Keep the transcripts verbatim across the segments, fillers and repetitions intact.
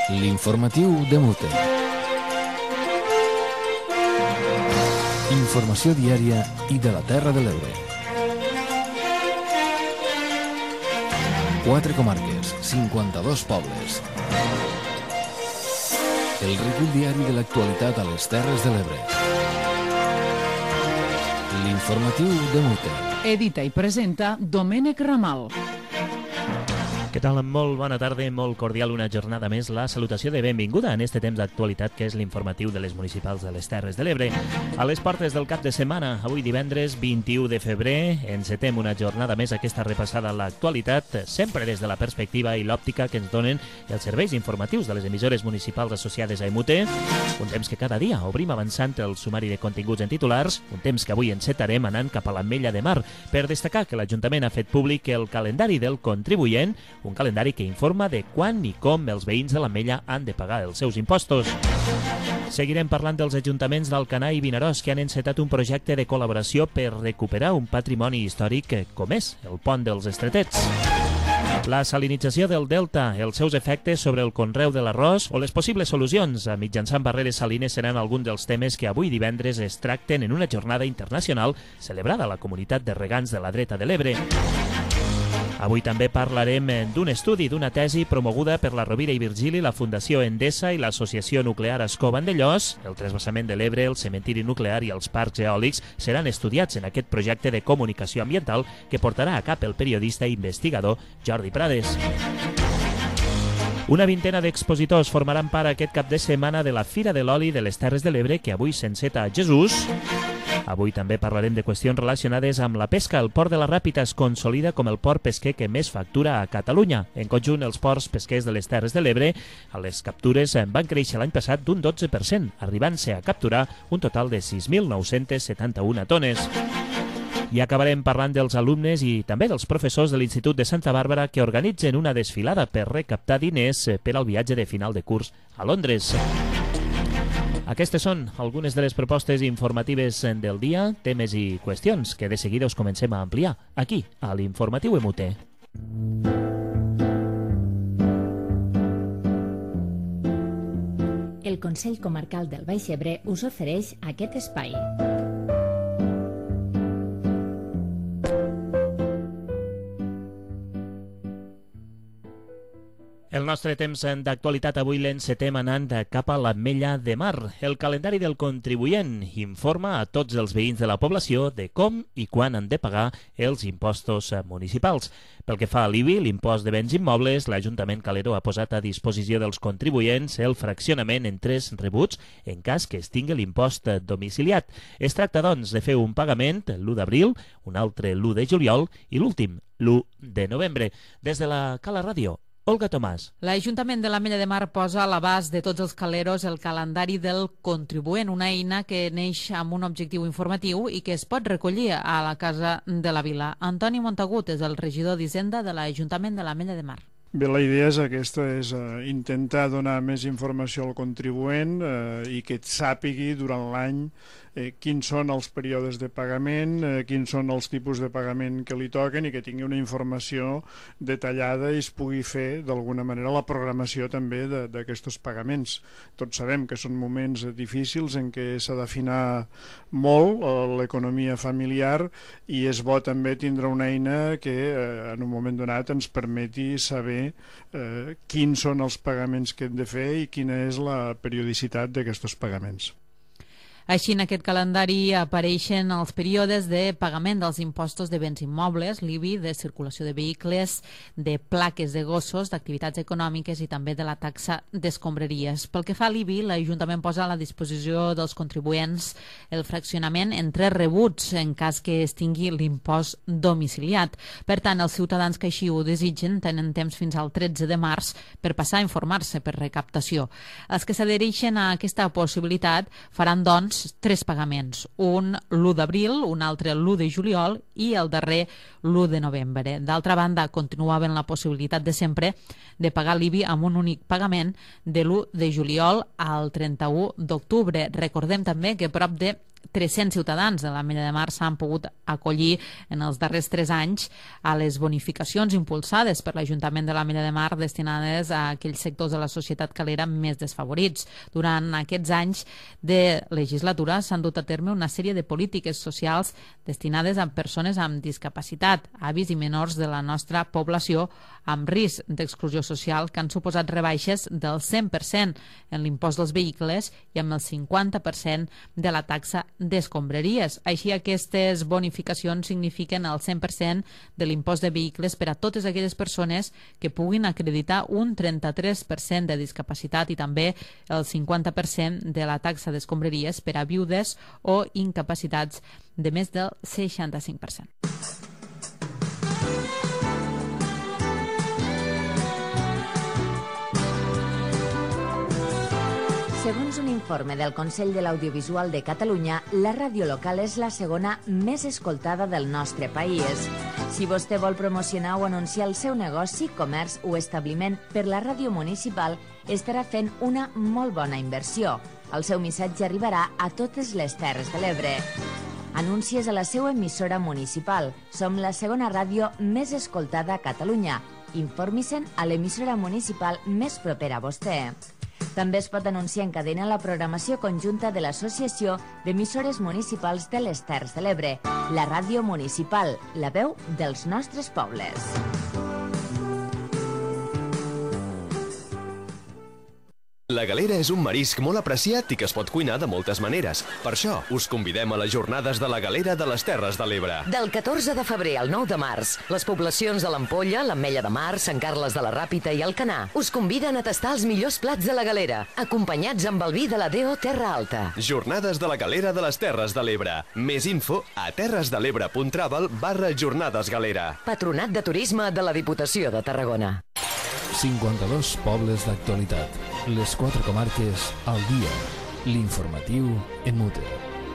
L'informatiu de Mute. Informació diària i de la Terra de l'Ebre. Quatre comarques, cinquanta-dos pobles. El recull diari de l'actualitat a les Terres de l'Ebre. L'informatiu de Mute. Edita i presenta Domènec Ramal. Què tal? Molt bona tarda, molt cordial una jornada més. La salutació de benvinguda en este temps d'actualitat que és l'informatiu de les municipals de les Terres de l'Ebre. A les portes del cap de setmana, avui divendres vint-i-u de febrer, encetem una jornada més aquesta repassada a l'actualitat, sempre des de la perspectiva i l'òptica que ens donen els serveis informatius de les emissores municipals associades a Emute. Un temps que cada dia obrim avançant el sumari de continguts en titulars, un temps que avui encetarem anant cap a l'Ametlla de Mar, per destacar que l'Ajuntament ha fet públic el calendari del contribuent, un calendari que informa de quan i com els veïns de l'Ametlla han de pagar els seus impostos. Seguirem parlant dels ajuntaments d'Alcanar i Vinaròs que han encetat un projecte de col·laboració per recuperar un patrimoni històric com és el Pont dels Estretets. La salinització del Delta, els seus efectes sobre el conreu de l'arròs o les possibles solucions a mitjançant barreres salines seran alguns dels temes que avui divendres es tracten en una jornada internacional celebrada a la comunitat de regants de la dreta de l'Ebre. Avui també parlarem d'un estudi, d'una tesi promoguda per la Rovira i Virgili, la Fundació Endesa i l'Associació Nuclear Ascó Vandellòs. El transvasament de l'Ebre, el cementiri nuclear i els parcs eòlics seran estudiats en aquest projecte de comunicació ambiental que portarà a cap el periodista i investigador Jordi Prades. Una vintena d'expositors formaran part aquest cap de setmana de la Fira de l'Oli de les Terres de l'Ebre que avui s'enceta a Jesús. Avui també parlarem de qüestions relacionades amb la pesca. El port de la Ràpita es consolida com el port pesquer que més factura a Catalunya. En conjunt, els ports pesquers de les Terres de l'Ebre, a les captures van créixer l'any passat d'un dotze per cent, arribant-se a capturar un total de sis mil nou-cents setanta-una tones. I acabarem parlant dels alumnes i també dels professors de l'Institut de Santa Bàrbara que organitzen una desfilada per recaptar diners per al viatge de final de curs a Londres. Aquestes són algunes de les propostes informatives del dia, temes i qüestions que de seguida us comencem a ampliar aquí, a l'Informatiu Emute. El Consell Comarcal del Baix Ebre us ofereix aquest espai. El nostre temps d'actualitat avui l'encetem anant cap a l'Ametlla de Mar. El calendari del contribuent informa a tots els veïns de la població de com i quan han de pagar els impostos municipals. Pel que fa a l'I B I, l'impost de béns immobles, l'Ajuntament Calero ha posat a disposició dels contribuents el fraccionament en tres rebuts en cas que es tingui l'impost domiciliat. Es tracta, doncs, de fer un pagament l'u d'abril, un altre l'u de juliol i l'últim l'u de novembre. Des de la Cala Ràdio, Olga Tomàs. L'Ajuntament de l'Ametlla de Mar posa a l'abast de tots els caleros el calendari del contribuent, una eina que neix amb un objectiu informatiu i que es pot recollir a la Casa de la Vila. Antoni Montagut és el regidor d'Hisenda de l'Ajuntament de l'Ametlla de Mar. Bé, la idea és aquesta, és uh, intentar donar més informació al contribuent uh, i que et sàpigui durant l'any eh, quins són els períodes de pagament, eh, quins són els tipus de pagament que li toquen i que tingui una informació detallada i es pugui fer d'alguna manera la programació també d'aquests pagaments. Tots sabem que són moments difícils en què s'ha d'afinar molt uh, l'economia familiar i és bo també tindre una eina que uh, en un moment donat ens permeti saber Eh, quins són els pagaments que hem de fer i quina és la periodicitat d'aquests pagaments. Així, en aquest calendari apareixen els períodes de pagament dels impostos de béns immobles, l'I B I, de circulació de vehicles, de plaques de gossos, d'activitats econòmiques i també de la taxa d'escombraries. Pel que fa a l'I B I, l'Ajuntament posa a la disposició dels contribuents el fraccionament en tres rebuts en cas que es tingui l'impost domiciliat. Per tant, els ciutadans que així ho desitgen tenen temps fins al tretze de març per passar a informar-se per recaptació. Els que s'adhereixen a aquesta possibilitat faran, doncs, tres pagaments, un l'u d'abril, un altre l'u de juliol i el darrer l'u de novembre. D'altra banda, continua havent la possibilitat de sempre de pagar l'I B I amb un únic pagament de l'u de juliol al trenta-u d'octubre. Recordem també que prop de tres-cents ciutadans de l'Ametlla de Mar s'han pogut acollir en els darrers tres anys a les bonificacions impulsades per l'Ajuntament de l'Ametlla de Mar destinades a aquells sectors de la societat calera més desfavorits. Durant aquests anys de legislatura s'han dut a terme una sèrie de polítiques socials destinades a persones amb discapacitat, avis i menors de la nostra població amb risc d'exclusió social, que han suposat rebaixes del cent per cent en l'impost dels vehicles i amb el cinquanta per cent de la taxa d'escombraries. Així, aquestes bonificacions signifiquen el cent per cent de l'impost de vehicles per a totes aquelles persones que puguin acreditar un trenta-tres per cent de discapacitat i també el cinquanta per cent de la taxa d'escombraries per a viudes o incapacitats de més del seixanta-cinc per cent. Segons un informe del Consell de l'Audiovisual de Catalunya, la ràdio local és la segona més escoltada del nostre país. Si vostè vol promocionar o anunciar el seu negoci, comerç o establiment per la ràdio municipal, estarà fent una molt bona inversió. El seu missatge arribarà a totes les Terres de l'Ebre. Anuncies a la seva emissora municipal. Som la segona ràdio més escoltada a Catalunya. Informi-se'n a l'emissora municipal més propera a vostè. També es pot anunciar en cadena la programació conjunta de l'Associació d'Emissores Municipals de les Terres de l'Ebre, la ràdio municipal, la veu dels nostres pobles. La galera és un marisc molt apreciat i que es pot cuinar de moltes maneres. Per això, us convidem a les jornades de la galera de les Terres de l'Ebre. Del catorze de febrer al nou de març, les poblacions de l'Ampolla, l'Ametlla de Mar, Sant Carles de la Ràpita i Alcanar us conviden a tastar els millors plats de la galera, acompanyats amb el vi de la D O Terra Alta. Jornades de la galera de les Terres de l'Ebre. Més info a terresdelebre.travel barra jornades galera. Patronat de Turisme de la Diputació de Tarragona. cinquanta-dos pobles d'actualitat. Les quatre comarques al dia. L'informatiu en mute.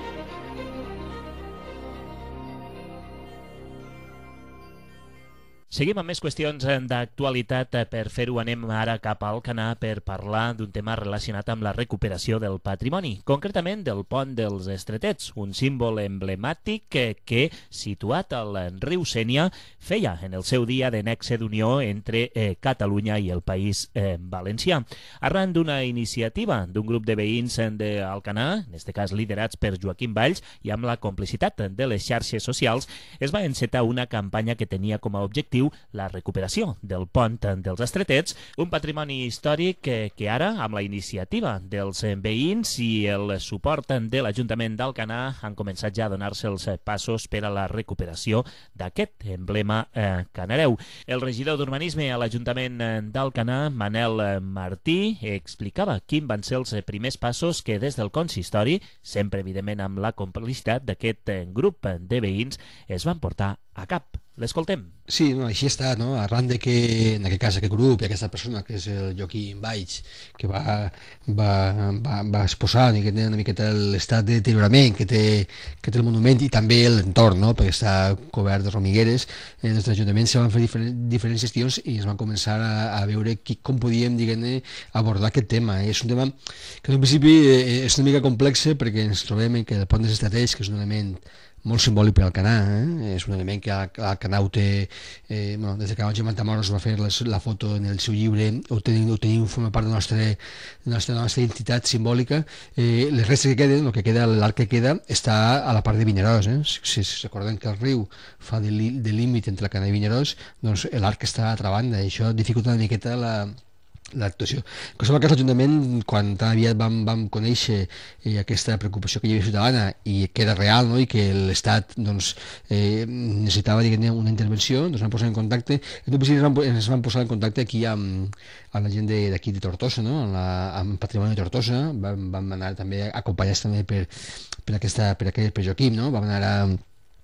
Seguim amb més qüestions d'actualitat. Per fer-ho anem ara cap a Alcanar per parlar d'un tema relacionat amb la recuperació del patrimoni, concretament del pont dels Estretets, un símbol emblemàtic que, que situat al riu Sénia, feia en el seu dia de nexe d'unió entre eh, Catalunya i el País eh, Valencià. Arran d'una iniciativa d'un grup de veïns d'Alcanar, en aquest cas liderats per Joaquim Valls, i amb la complicitat de les xarxes socials, es va encetar una campanya que tenia com a objectiu la recuperació del pont dels Estretets, un patrimoni històric que, que ara, amb la iniciativa dels veïns i el suport de l'Ajuntament d'Alcanar, han començat ja a donar-se els passos per a la recuperació d'aquest emblema eh, canareu. El regidor d'Urbanisme a l'Ajuntament d'Alcanar, Manel Martí, explicava quins van ser els primers passos que des del consistori, sempre evidentment amb la complicitat d'aquest grup de veïns, es van portar a cap. L'escoltem. Sí, no, així està, no? Arran de que, en aquest cas, aquest grup i aquesta persona, que és el Joaquim Valls, que va, va, va, va exposar i que té una miqueta l'estat de deteriorament que té, que té el monument i també l'entorn, no? Perquè està cobert de romigueres, eh, des de l'Ajuntament se van fer diferents, diferents gestions i es van començar a, a veure qui, com podíem, diguem-ne, abordar aquest tema. És un tema que en principi eh, és una mica complex perquè ens trobem que el pont dels Estretets, que és un element molt simbòlic per Alcanar, eh? És un element que Alcanar ho té, eh, bueno, des que Àngel Matamoros va fer les, la foto en el seu llibre, ho tenim, ho tenim forma part de la nostra, de la nostra, de la nostra identitat simbòlica. Eh, les restes que queden, el que queda, l'arc que queda, està a la part de Vinaròs. Eh? Si, si recordem que el riu fa de, de límit entre Alcanar i Vinaròs, doncs l'arc està a l'altra banda, i això dificulta una miqueta la l'actuació. En qualsevol cas, l'Ajuntament, quan tan aviat vam, vam conèixer eh, aquesta preocupació que hi havia ciutadana i que era real, no? I que l'Estat doncs, eh, necessitava una intervenció, doncs vam posar en contacte, i ens van, ens van posar en contacte aquí amb, amb la gent d'aquí de, de Tortosa, no? amb, la, amb Patrimoni de Tortosa, vam, vam anar també acompanyats també per, per, aquesta, per, aquest, per Joaquim, no? Vam anar a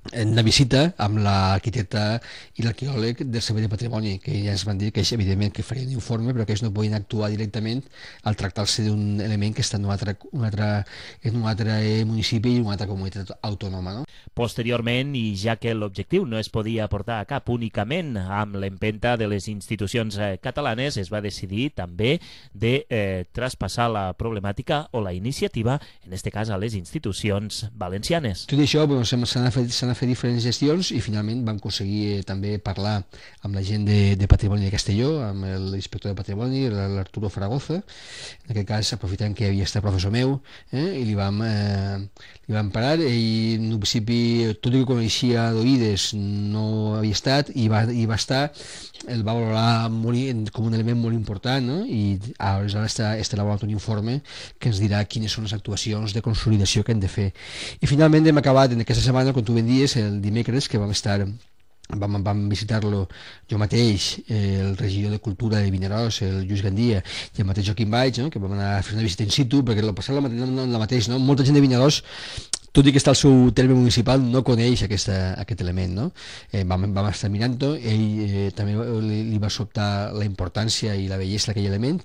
una visita amb l'arquitecte i l'arqueòleg del Servei de Patrimoni, que ja ens van dir que ells, evidentment, que farien un informe, però que ells no podien actuar directament al tractar-se d'un element que està en un altre, un altre, en un altre municipi i una altra comunitat autònoma. No? Posteriorment, i ja que l'objectiu no es podia portar a cap únicament amb l'empenta de les institucions catalanes, es va decidir també de eh, traspassar la problemàtica o la iniciativa, en aquest cas a les institucions valencianes. Tot això bueno, s'han fet, s'han fer diferents gestions i finalment vam aconseguir eh, també parlar amb la gent de, de Patrimoni de Castelló, amb l'inspector de Patrimoni, l'Arturo Zaragoza. En aquest cas, aprofitant que havia estat professor meu, eh, i li vam, eh, li vam parar, i en un principi, tot i que coneixia d'oïdes, no havia estat, i va, i va estar, el va valorar molt, com un element molt important, no? I ara està, està elaborat un informe que ens dirà quines són les actuacions de consolidació que hem de fer. I finalment hem acabat en aquesta setmana, com tu ben dies, el dimecres, que vam estar vam, vam visitar-lo jo mateix, eh, el regidor de Cultura de Vinaròs, el Lluís Gandia, i el mateix Joaquim Baig, no? Que vam anar a fer una visita in situ, perquè el passat la, la, la mateix, no? Molta gent de Vinaròs, tot i que està al seu terme municipal, no coneix aquesta, aquest element, no? Eh, vam, vam estar mirant-ho, ell eh, també li, li va sobtar la importància i la bellesa d'aquell element,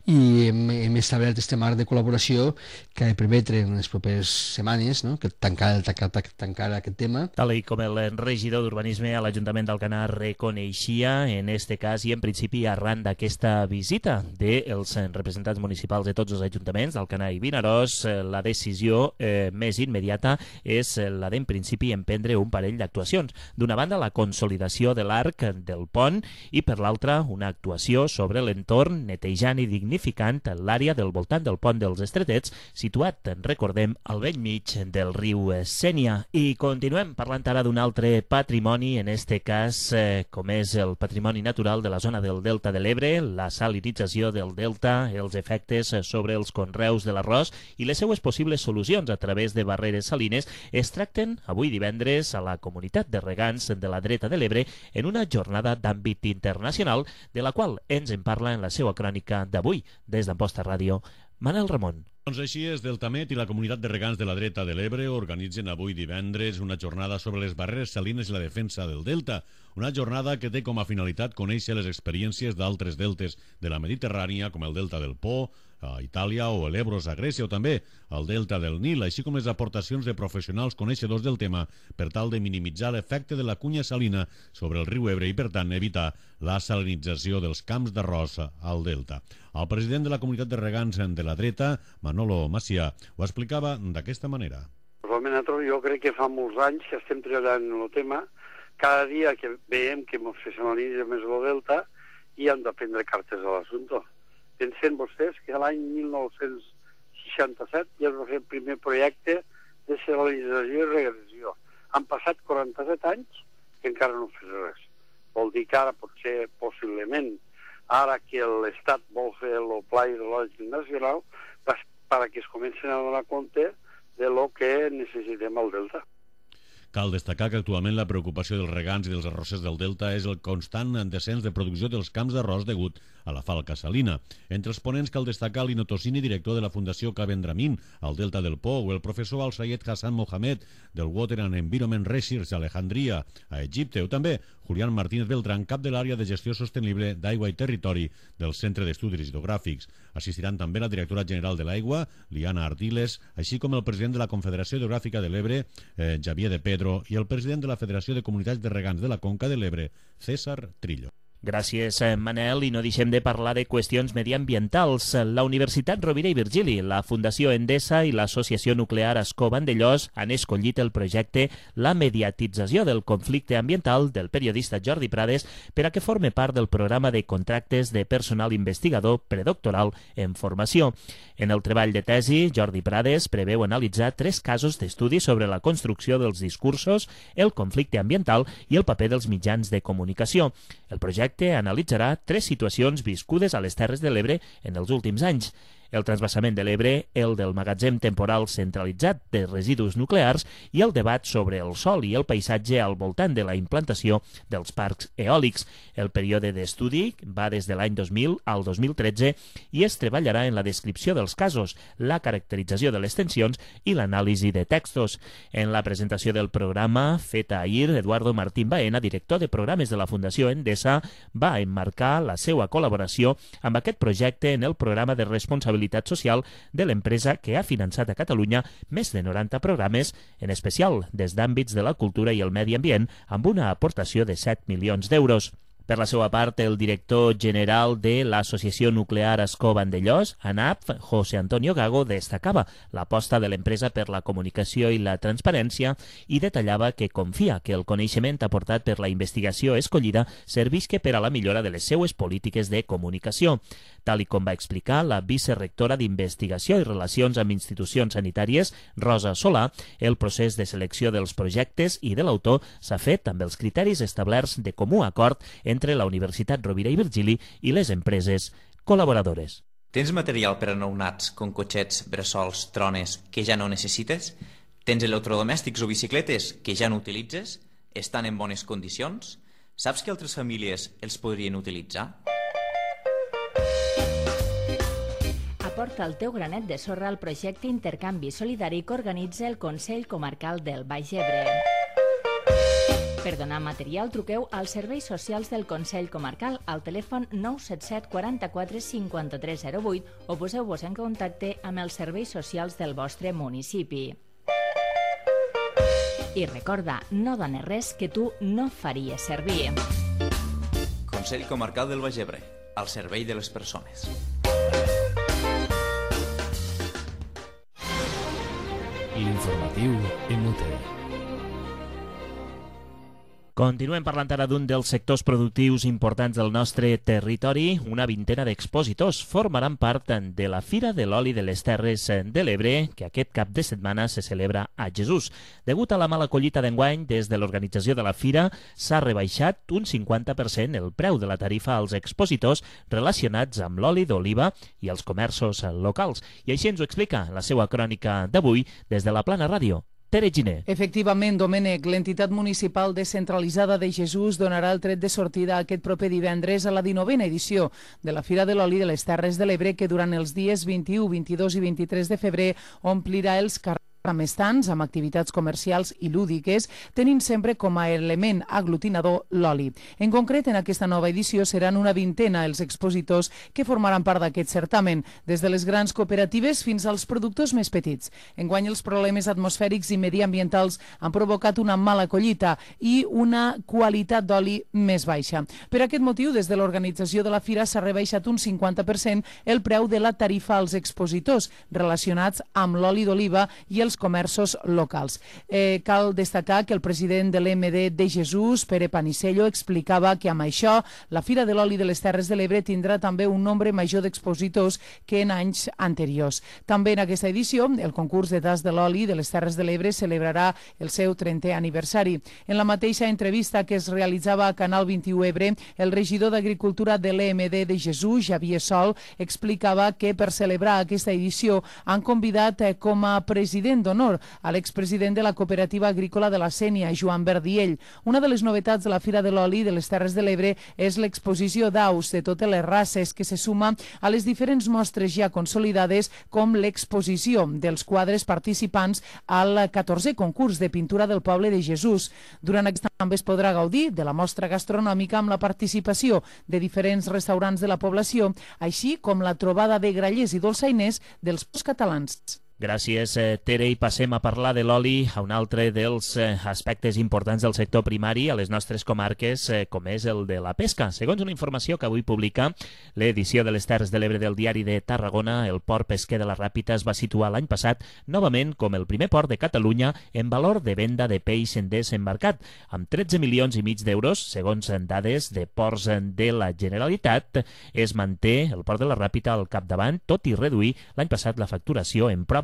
i hem, hem establert este marc de col·laboració que ha de permetre en les properes setmanes, no? Que tancar, tancar, tancar aquest tema. Tal com el regidor d'Urbanisme a l'Ajuntament d'Alcanar reconeixia, en este cas i en principi arran d'aquesta visita dels representants municipals de tots els ajuntaments d'Alcanar i Vinaròs, la decisió eh, més immediata és la d'en principi emprendre un parell d'actuacions. D'una banda, la consolidació de l'arc del pont i per l'altra, una actuació sobre l'entorn netejant i dignificant l'àrea del voltant del pont dels Estretets, situat, recordem, al bell mig del riu Sénia. I continuem parlant ara d'un altre patrimoni, en este cas, eh, com és el patrimoni natural de la zona del Delta de l'Ebre, la salinització del delta, els efectes sobre els conreus de l'arròs i les seues possibles solucions a través de barreres salines es tracten avui divendres a la comunitat de regants de la dreta de l'Ebre en una jornada d'àmbit internacional de la qual ens en parla en la seva crònica d'avui des d'Amposta Ràdio, Manel Ramon. Doncs així és, Deltamet i la comunitat de regants de la dreta de l'Ebre organitzen avui divendres una jornada sobre les barreres salines i la defensa del delta, una jornada que té com a finalitat conèixer les experiències d'altres deltes de la Mediterrània, com el delta del Po, a Itàlia, o l'Ebros a Grècia, o també el delta del Nil, així com les aportacions de professionals coneixedors del tema per tal de minimitzar l'efecte de la cunya salina sobre el riu Ebre i, per tant, evitar la salinització dels camps d'arròs al delta. El president de la comunitat de regants de la dreta, Manolo Macià, ho explicava d'aquesta manera. Realment, jo crec que fa molts anys que estem treballant en el tema. Cada dia que veiem que ens salinitza més el delta i hem de prendre cartes a l'assumpte. Pensen vostès que l'any mil nou-cents seixanta-set ja es va fer el primer projecte de salinització i regressió. Han passat quaranta-set anys que encara no fes res. Vol dir que ara potser, possiblement, ara que l'Estat vol fer el Pla Hidrològic Nacional, perquè es comencen a donar compte de lo que necessitem al delta. Cal destacar que actualment la preocupació dels regants i dels arrossers del delta és el constant descens de producció dels camps d'arròs degut a la falca salina. Entre els ponents cal destacar l'Ino Tosini, director de la Fundació Cabendramin al delta del Po, o el professor Al-Sayed Hassan Mohamed del Water and Environment Research d'Alejandria, a Egipte, o també Julián Martínez Beltrán, cap de l'àrea de gestió sostenible d'aigua i territori del Centre d'Estudis Hidrogràfics. Assistiran també la directora general de l'aigua, Liana Ardiles, així com el president de la Confederació Hidrogràfica de l'Ebre, eh, Javier de Pedro, i el president de la Federació de Comunitats de Regants de la Conca de l'Ebre, César Trillo. Gràcies, Manel, i no deixem de parlar de qüestions mediambientals. La Universitat Rovira i Virgili, la Fundació Endesa i l'Associació Nuclear Ascó Vandellòs han escollit el projecte La mediatització del conflicte ambiental del periodista Jordi Prades per a que forme part del programa de contractes de personal investigador predoctoral en formació. En el treball de tesi, Jordi Prades preveu analitzar tres casos d'estudi sobre la construcció dels discursos, el conflicte ambiental i el paper dels mitjans de comunicació. El projecte analitzarà tres situacions viscudes a les Terres de l'Ebre en els últims anys. el transvasament de l'Ebre, el del magatzem temporal centralitzat de residus nuclears i el debat sobre el sòl i el paisatge al voltant de la implantació dels parcs eòlics. El període d'estudi va des de l'any dos mil al dos mil tretze i es treballarà en la descripció dels casos, la caracterització de les tensions i l'anàlisi de textos. En la presentació del programa feta ahir, Eduardo Martín Baena, director de programes de la Fundació Endesa, va emmarcar la seva col·laboració amb aquest projecte en el programa de responsabilitat social de l'empresa que ha finançat a Catalunya més de noranta programes, en especial des d'àmbits de la cultura i el medi ambient, amb una aportació de set milions d'euros. Per la seva part, el director general de l'Associació Nuclear Ascó Vandellòs, ANAP, José Antonio Gago, destacava l'aposta de l'empresa per la comunicació i la transparència i detallava que confia que el coneixement aportat per la investigació escollida servisca per a la millora de les seues polítiques de comunicació. Tal i com va explicar la vicerectora d'Investigació i Relacions amb Institucions Sanitàries, Rosa Solà, el procés de selecció dels projectes i de l'autor s'ha fet amb els criteris establerts de comú acord entre la Universitat Rovira i Virgili i les empreses col·laboradores. Tens material per a nounats com cotxets, bressols, trones que ja no necessites? Tens electrodomèstics o bicicletes que ja no utilitzes? Estan en bones condicions? Saps que altres famílies els podrien utilitzar? Aporta el teu granet de sorra al projecte Intercanvi Solidari que organitza el Consell Comarcal del Baix Ebre. Per donar material, truqueu als serveis socials del Consell Comarcal al telèfon nou set set quaranta-quatre cinquanta-tres zero vuit o poseu-vos en contacte amb els serveis socials del vostre municipi. I recorda, no dones res que tu no faries servir. Consell Comarcal del Baix Ebre, al servei de les persones. L'informatiu en Mute. Continuem parlant ara d'un dels sectors productius importants del nostre territori. Una vintena d'expositors formaran part de la Fira de l'Oli de les Terres de l'Ebre, que aquest cap de setmana se celebra a Jesús. Degut a la mala collita d'enguany, des de l'organització de la Fira s'ha rebaixat un cinquanta per cent el preu de la tarifa als expositors relacionats amb l'oli d'oliva i els comerços locals. I així ens ho explica la seva crònica d'avui des de la Plana Ràdio. Tere Giner. Efectivament, Domènec, l'entitat municipal descentralitzada de Jesús donarà el tret de sortida aquest proper divendres a la dinovena edició de la Fira de l'Oli de les Terres de l'Ebre, que durant els dies vint-i-u, vint-i-dos i vint-i-tres de febrer omplirà els carrers amb estants, amb activitats comercials i lúdiques, tenint sempre com a element aglutinador l'oli. En concret, en aquesta nova edició seran una vintena els expositors que formaran part d'aquest certamen, des de les grans cooperatives fins als productors més petits. Enguany, els problemes atmosfèrics i mediambientals han provocat una mala collita i una qualitat d'oli més baixa. Per aquest motiu, des de l'organització de la Fira s'ha rebaixat un cinquanta per cent el preu de la tarifa als expositors relacionats amb l'oli d'oliva i els comerços locals. Eh, cal destacar que el president de l'E M D de Jesús, Pere Panisello, explicava que amb això la Fira de l'Oli de les Terres de l'Ebre tindrà també un nombre major d'expositors que en anys anteriors. També en aquesta edició, el concurs de tas de l'oli de les Terres de l'Ebre celebrarà el seu trentè aniversari. En la mateixa entrevista que es realitzava a Canal vint-i-u Ebre, el regidor d'Agricultura de l'E M D de Jesús, Xavier Sol, explicava que per celebrar aquesta edició han convidat eh, com a president d'honor a l'expresident de la Cooperativa Agrícola de la Sénia, Joan Verdiell. Una de les novetats de la Fira de l'Oli de les Terres de l'Ebre és l'exposició d'aus de totes les races, que se suma a les diferents mostres ja consolidades, com l'exposició dels quadres participants al catorzè concurs de pintura del poble de Jesús. Durant aquesta també es podrà gaudir de la mostra gastronòmica amb la participació de diferents restaurants de la població, així com la trobada de grallers i dolçainers dels postcatalans. Gràcies, Tere, i passem a parlar de l'oli, a un altre dels aspectes importants del sector primari a les nostres comarques, com és el de la pesca. Segons una informació que avui publica l'edició de les Terres de l'Ebre del Diari de Tarragona, el port pesquer de la Ràpita es va situar l'any passat novament com el primer port de Catalunya en valor de venda de peix desembarcat, amb tretze milions i mig d'euros, segons dades de ports de la Generalitat. Es manté el port de la Ràpita al capdavant, tot i reduir l'any passat la facturació en prop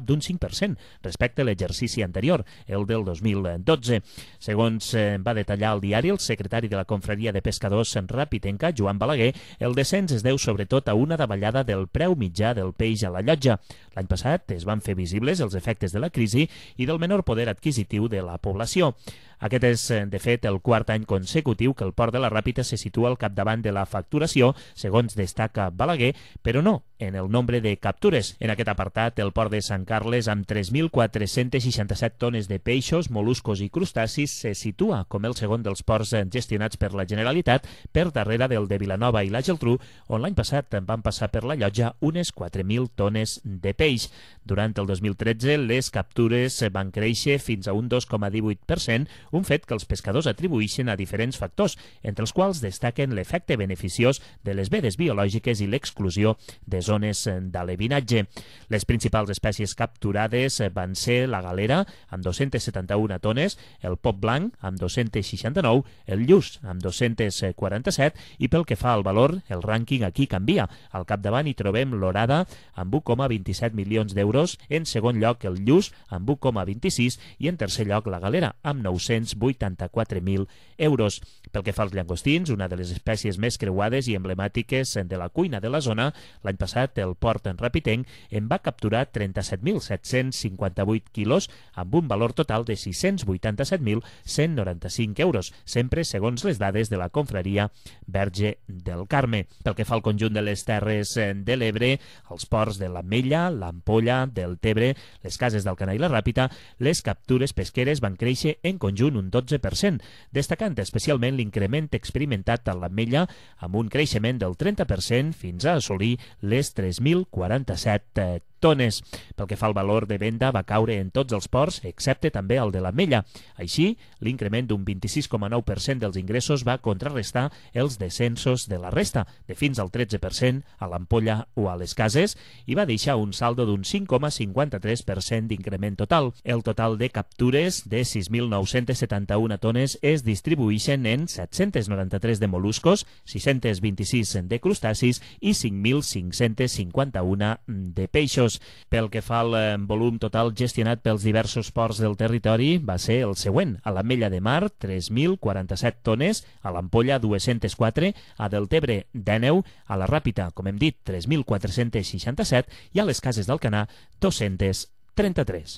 prop d'un cinc per cent respecte a l'exercici anterior, el del dos mil dotze. Segons eh, va detallar el diari el secretari de la Confraria de Pescadors Rapitenca, Joan Balaguer, el descens es deu sobretot a una davallada del preu mitjà del peix a la llotja. L'any passat es van fer visibles els efectes de la crisi i del menor poder adquisitiu de la població. Aquest és, de fet, el quart any consecutiu que el port de la Ràpita se situa al capdavant de la facturació, segons destaca Balaguer, però no en el nombre de captures. En aquest apartat, el port de Sant Carles, amb tres mil quatre-cents seixanta-set tones de peixos, moluscos i crustacis, se situa com el segon dels ports gestionats per la Generalitat, per darrere del de Vilanova i la Geltrú, on l'any passat van passar per la llotja unes quatre mil tones de peix. Durant el dos mil tretze, les captures van créixer fins a un dos coma divuit per cent, un fet que els pescadors atribueixen a diferents factors, entre els quals destaquen l'efecte beneficiós de les vedes biològiques i l'exclusió de zones d'alevinatge. Les principals espècies capturades van ser la galera, amb dos-centes setanta-una tones, el pop blanc, amb dos-centes seixanta-nou, el lluç, amb dos-centes quaranta-set, i pel que fa al valor, el rànquing aquí canvia. Al capdavant hi trobem l'orada, amb un coma vint-i-set milions d'euros, en segon lloc el lluç, amb un coma vint-i-sis, i en tercer lloc la galera, amb nou-cents vuitanta-quatre mil euros. Pel que fa als llangostins, una de les espècies més creuades i emblemàtiques de la cuina de la zona, l'any passat el port en Rapitenc en va capturar trenta-set mil set-cents cinquanta-vuit quilos amb un valor total de sis-cents vuitanta-set mil cent noranta-cinc euros, sempre segons les dades de la confraria Verge del Carme. Pel que fa al conjunt de les Terres de l'Ebre, els ports de l'Ametlla, l'Ampolla, del Tebre, les Cases d'Alcanar i la Ràpita, les captures pesqueres van créixer en conjunt un dotze per cent, destacant especialment l'increment experimentat a l'Ametlla amb un creixement del trenta per cent fins a assolir les tres mil quaranta-set tones. Pel que fa al valor de venda, va caure en tots els ports, excepte també el de l'Ametlla. Així, l'increment d'un vint-i-sis coma nou per cent dels ingressos va contrarrestar els descensos de la resta, de fins al tretze per cent a l'Ampolla o a les Cases, i va deixar un saldo d'un cinc coma cinquanta-tres per cent d'increment total. El total de captures de sis mil nou-cents setanta-una tones es distribueixen en set-cents noranta-tres de moluscos, sis-cents vint-i-sis de crustacis i cinc mil cinc-cents cinquanta-una de peixos. Pel que fa al volum total gestionat pels diversos ports del territori, va ser el següent. A l'Ametlla de Mar, tres mil quaranta-set tones, a l'Ampolla, dues-centes quatre, a Deltebre, dinou, a la Ràpita, com hem dit, tres mil quatre-cents seixanta-set, i a les Cases d'Alcanar, dos-centes trenta-tres.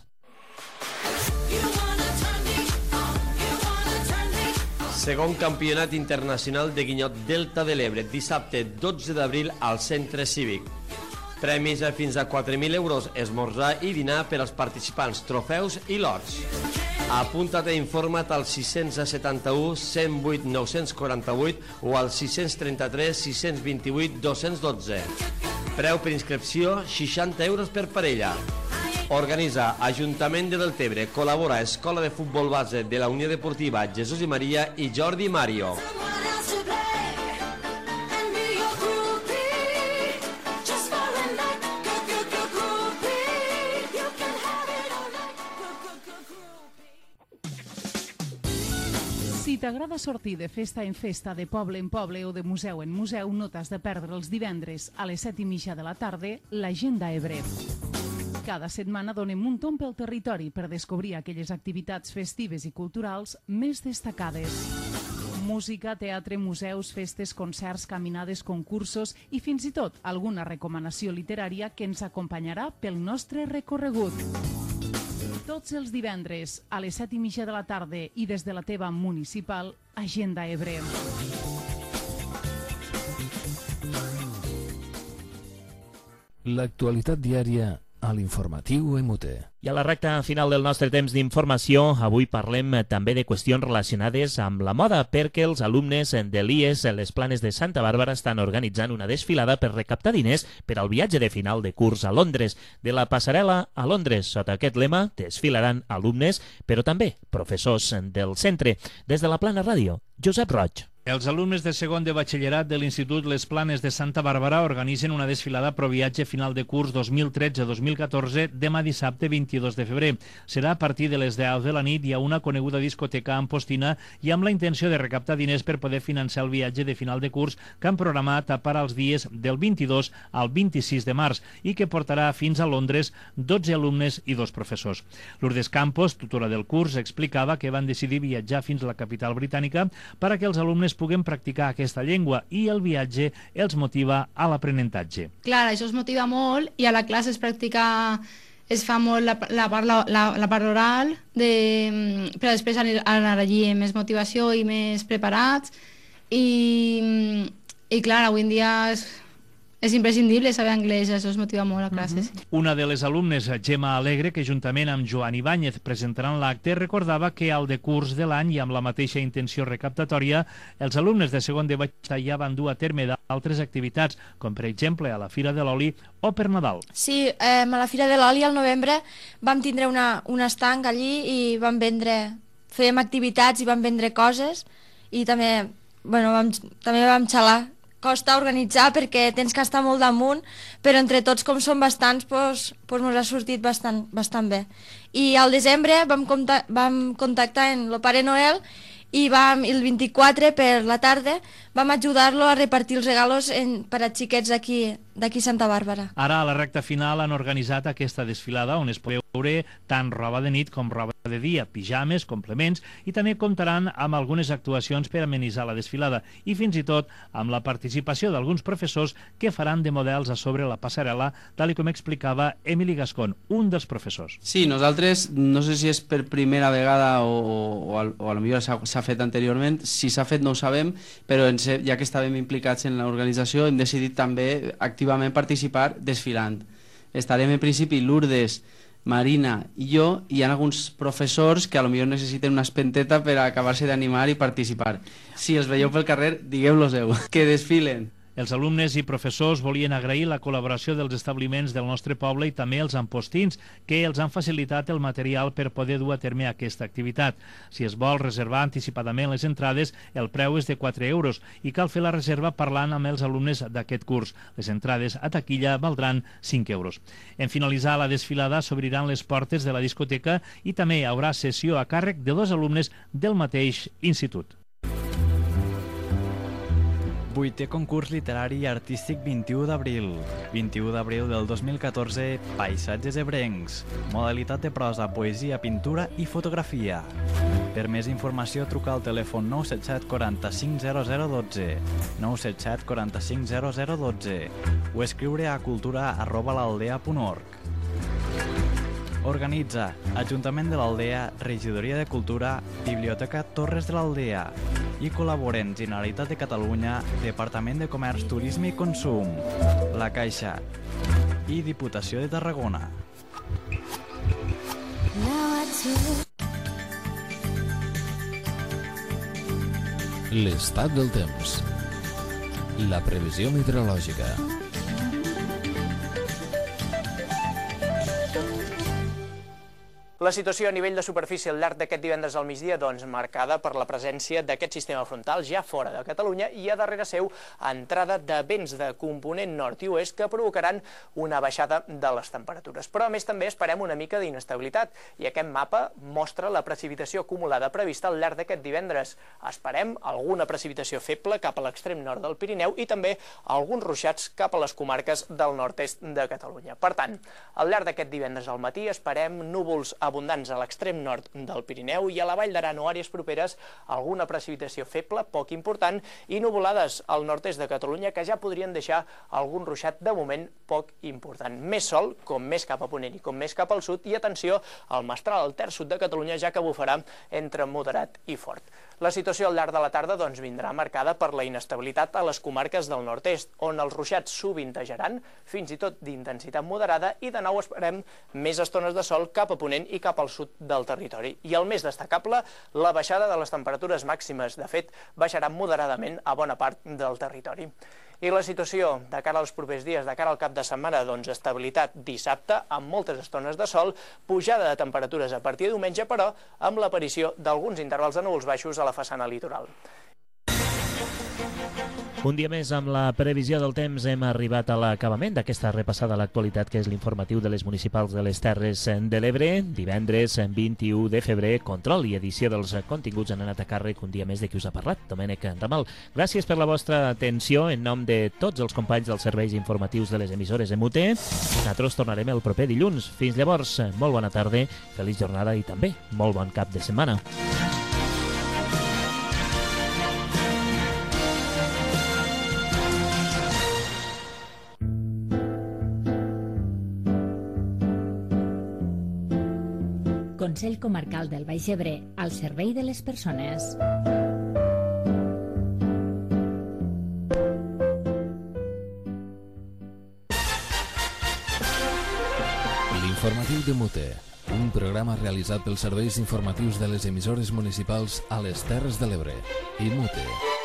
Segon Campionat Internacional de Guinyot Delta de l'Ebre, dissabte dotze d'abril al Centre Cívic. Premis a fins a quatre mil euros, esmorzar i dinar per als participants, trofeus i lots. Apunta't i informa't al sis-cents setanta-u cent vuit nou-cents quaranta-vuit o al sis-cents trenta-tres sis-cents vint-i-vuit dos-cents dotze. Preu per inscripció, seixanta euros per parella. Organitza Ajuntament de Deltebre, col·labora Escola de Futbol Base de la Unió Deportiva Jesús i Maria i Jordi Mario. Si t'agrada sortir de festa en festa, de poble en poble o de museu en museu, no t'has de perdre els divendres a les set i mitja de la tarda l'Agenda Ebre. Cada setmana donem un tomb pel territori per descobrir aquelles activitats festives i culturals més destacades. Música, teatre, museus, festes, concerts, caminades, concursos i fins i tot alguna recomanació literària que ens acompanyarà pel nostre recorregut. Tots els divendres a les set i mitja de la tarda i des de la teva municipal, Agenda Ebre. L'actualitat diària a l'informatiu M U T. I a la recta final del nostre temps d'informació, avui parlem també de qüestions relacionades amb la moda, perquè els alumnes de l'I E S Les Planes de Santa Bàrbara estan organitzant una desfilada per recaptar diners per al viatge de final de curs a Londres. De la passarel·la a Londres, sota aquest lema, desfilaran alumnes, però també professors del centre. Des de la Plana Ràdio, Josep Roig. Els alumnes de segon de batxillerat de l'Institut Les Planes de Santa Bàrbara organitzen una desfilada pro viatge final de curs dos mil tretze dos mil catorze demà dissabte vint-i-dos de febrer. Serà a partir de les deu de la nit i a una coneguda discoteca a Ampostina i amb la intenció de recaptar diners per poder finançar el viatge de final de curs que han programat per als dies del vint-i-dos al vint-i-sis de març i que portarà fins a Londres dotze alumnes i dos professors. Lourdes Campos, tutora del curs, explicava que van decidir viatjar fins a la capital britànica per a que els alumnes puguen practicar aquesta llengua i el viatge els motiva a l'aprenentatge. Clar, això es motiva molt i a la classe es practica, es fa molt la, la, part, la, la part oral, de, però després anar allí amb més motivació i més preparats i, i clar, avui en dia és, és imprescindible saber anglès, això es motiva molt a classe. Uh-huh. Sí. Una de les alumnes, Gemma Alegre, que juntament amb Joan Ibáñez presentaran l'acte, recordava que al decurs de l'any i amb la mateixa intenció recaptatòria, els alumnes de segon de batxillerat ja van dur a terme d'altres activitats, com per exemple a la Fira de l'Oli o per Nadal. Sí, eh, a la Fira de l'Oli al novembre vam tindre una, un estanc allí i vam vendre, fèiem activitats i vam vendre coses i també, bueno, vam, també vam xalar. Costa organitzar perquè tens que estar molt damunt, però entre tots, com som bastants, doncs, doncs ens ha sortit bastant, bastant bé. I al desembre vam, compta, vam contactar en el Pare Noel i vam, el vint-i-quatre per la tarda vam ajudar-lo a repartir els regalos en, per a xiquets d'aquí d'aquí Santa Bàrbara. Ara, a la recta final, han organitzat aquesta desfilada on es pot veure tant roba de nit com roba de dia, pijames, complements, i també comptaran amb algunes actuacions per amenitzar la desfilada i fins i tot amb la participació d'alguns professors que faran de models a sobre la passarel·la, tal com explicava Emili Gascón, un dels professors. Sí, nosaltres, no sé si és per primera vegada o, o, a, o a lo millor s'ha fet anteriorment, si s'ha fet no ho sabem, però ens, ja que estàvem implicats en l'organització hem decidit també activament participar desfilant. Estarem en principi Lourdes, Marina i jo, i hi ha alguns professors que a lo millor necessiten una espenteta per acabar-se d'animar i participar. Si els veieu pel carrer, digueu-los-heu, que desfilen. Els alumnes i professors volien agrair la col·laboració dels establiments del nostre poble i també els ampostins, que els han facilitat el material per poder dur a terme aquesta activitat. Si es vol reservar anticipadament les entrades, el preu és de quatre euros i cal fer la reserva parlant amb els alumnes d'aquest curs. Les entrades a taquilla valdran cinc euros. En finalitzar la desfilada s'obriran les portes de la discoteca i també hi haurà sessió a càrrec de dos alumnes del mateix institut. Vuitè concurs literari i artístic vint-i-u d'abril. vint-i-u d'abril del dos mil catorze, Paisatges ebrencs. Modalitat de prosa, poesia, pintura i fotografia. Per més informació, truca al telèfon nou set set quaranta-cinc zero zero dotze, nou set set quaranta-cinc zero zero dotze o escriure a cultura arroba l'aldea punt org. Organitza Ajuntament de l'Aldea, Regidoria de Cultura, Biblioteca Torres de l'Aldea i col·laboren Generalitat de Catalunya, Departament de Comerç, Turisme i Consum, La Caixa i Diputació de Tarragona. L'estat del temps. La previsió meteorològica. La situació a nivell de superfície al llarg d'aquest divendres al migdia, doncs, marcada per la presència d'aquest sistema frontal ja fora de Catalunya i a darrere seu entrada de vents de component nord i oest que provocaran una baixada de les temperatures. Però a més també esperem una mica d'inestabilitat i aquest mapa mostra la precipitació acumulada prevista al llarg d'aquest divendres. Esperem alguna precipitació feble cap a l'extrem nord del Pirineu i també alguns ruixats cap a les comarques del nord-est de Catalunya. Per tant, al llarg d'aquest divendres al matí esperem núvols abundants a l'extrem nord del Pirineu i a la Vall d'Aran o àrees properes alguna precipitació feble, poc important, i nuvolades al nord-est de Catalunya que ja podrien deixar algun ruixat de moment poc important. Més sol, com més cap a ponent i com més cap al sud, i atenció al mestral al terç sud de Catalunya, ja que bufarà entre moderat i fort. La situació al llarg de la tarda doncs, vindrà marcada per la inestabilitat a les comarques del nord-est, on els ruixats sovintejaran, fins i tot d'intensitat moderada, i de nou esperem més estones de sol cap a ponent i cap al sud del territori. I el més destacable, la baixada de les temperatures màximes. De fet, baixaran moderadament a bona part del territori. I la situació de cara als propers dies, de cara al cap de setmana, doncs estabilitat dissabte, amb moltes estones de sol, pujada de temperatures a partir de diumenge, però amb l'aparició d'alguns intervals de núvols baixos a la façana litoral. Un dia més amb la previsió del temps hem arribat a l'acabament d'aquesta repassada a l'actualitat que és l'informatiu de les municipals de les Terres de l'Ebre. Divendres vint-i-u de febrer, control i edició dels continguts han anat a càrrec un dia més de qui us ha parlat, Domènec Ramal. Gràcies per la vostra atenció en nom de tots els companys dels serveis informatius de les emissores E M U T E. Nosaltres tornarem el proper dilluns. Fins llavors, molt bona tarda, feliç jornada i també molt bon cap de setmana. Consell Comarcal del Baix Ebre, al servei de les persones. L'informatiu de Mute, un programa realitzat pels serveis informatius de les emissores municipals a les Terres de l'Ebre. I Mute.